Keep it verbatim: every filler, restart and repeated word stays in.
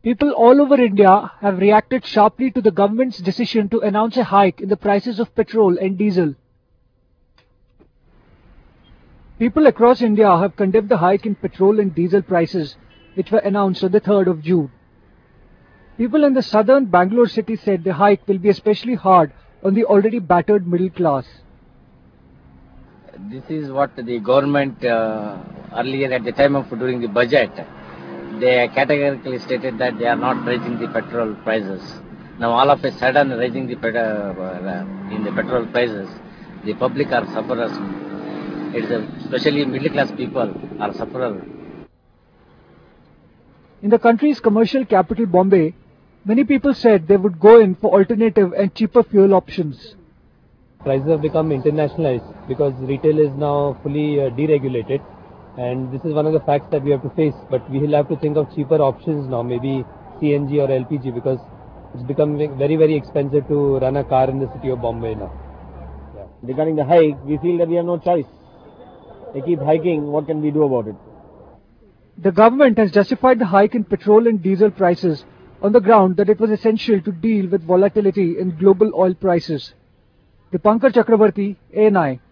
People all over India have reacted sharply to the government's decision to announce a hike in the prices of petrol and diesel. People across India have condemned the hike in petrol and diesel prices, which were announced on the third of June. People in the southern Bangalore city said the hike will be especially hard on the already battered middle class. This is what the government uh, earlier at the time of doing the budget, they categorically stated that they are not raising the petrol prices. Now all of a sudden raising the uh, in the petrol prices, the public are sufferers. It is a, especially middle class people are sufferers. In the country's commercial capital Bombay, many people said they would go in for alternative and cheaper fuel options. Prices have become internationalized because retail is now fully uh, deregulated, and this is one of the facts that we have to face. But we will have to think of cheaper options now, maybe C N G or L P G, because it's becoming very very expensive to run a car in the city of Bombay now. Yeah. Regarding the hike, we feel that we have no choice. They keep hiking, what can we do about it? The government has justified the hike in petrol and diesel prices on the ground that it was essential to deal with volatility in global oil prices. Dipankar Chakravarti, A N I.